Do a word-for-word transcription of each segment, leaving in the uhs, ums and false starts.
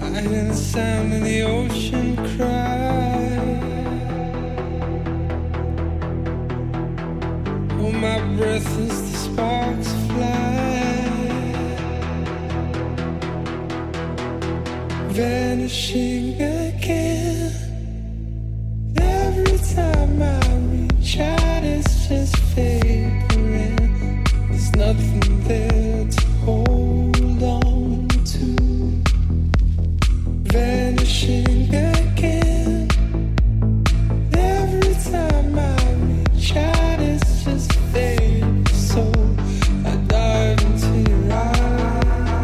I hear the sound of the ocean cry. Hold my breath as the sparks fly, vanishing again. Every time I reach out, it's just vaporing. There's nothing there to hold on to. Vanishing again. Every time I reach out, it's just vapor. So I dive into your eyes.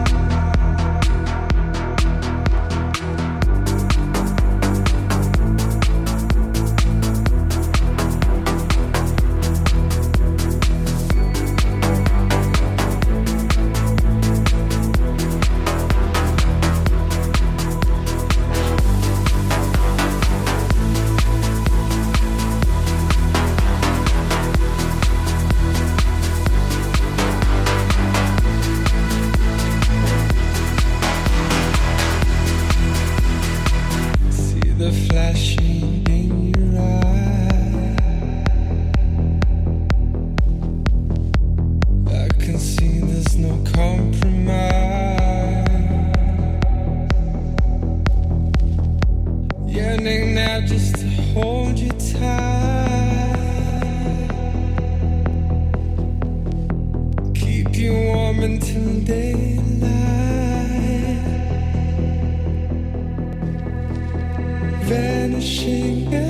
The flashing in your eye, I can see there's no compromise. Yearning now just to hold you tight, keep you warm until daylight. Vanishing.